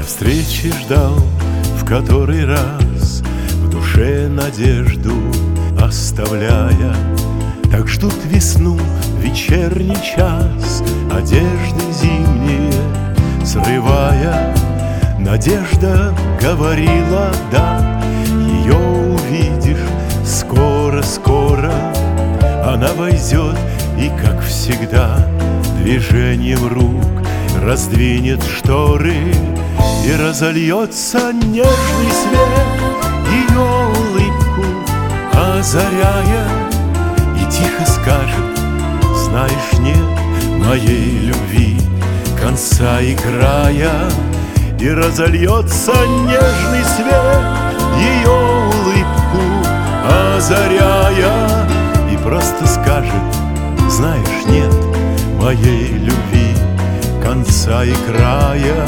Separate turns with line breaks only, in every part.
встречи ждал в который раз, в душе надежду оставляя. Так ждут весну, вечерний час, одежды зимние срывая. Надежда говорила да, ее увидишь скоро-скоро. Она войдет и, как всегда, движением рук раздвинет шторы, и разольется нежный свет, ее улыбку озаряя. И тихо скажет: знаешь, нет моей любви конца и края. И разольется нежный свет, ее улыбку озаряя. И просто скажет: знаешь, нет моей любви конца и края.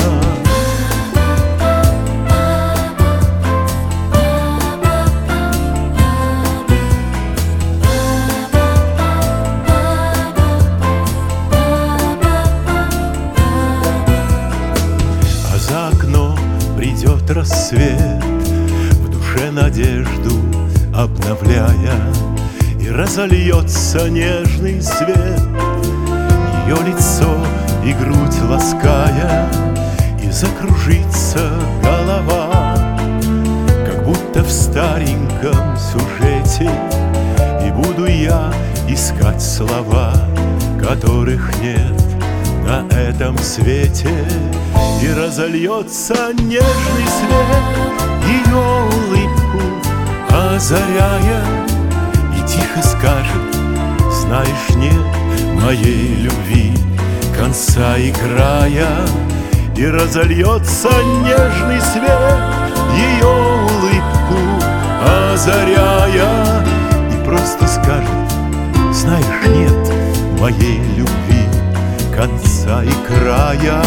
А за окном придет рассвет, в душе надежду обновляя. И разольется нежный свет, ее лицо и грудь лаская. И закружится голова, как будто в стареньком сюжете. И буду я искать слова, которых нет на этом свете. И разольется нежный свет, ее улыбку озаряя. И тихо скажет: знаешь, нет моей любви конца и края. И разольется нежный свет, ее улыбку озаряя. И просто скажет: знаешь, нет моей любви конца и края.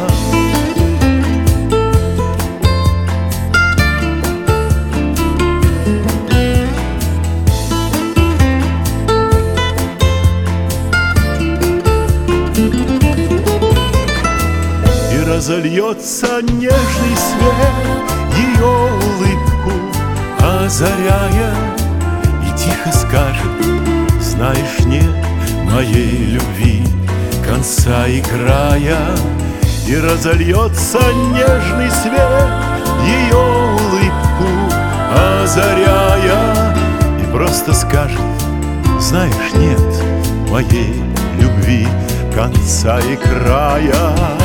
Разольется нежный свет, ее улыбку озаряя. И тихо скажет: знаешь, нет моей любви конца и края. И разольется нежный свет, ее улыбку озаряя. И просто скажет: знаешь, нет моей любви конца и края.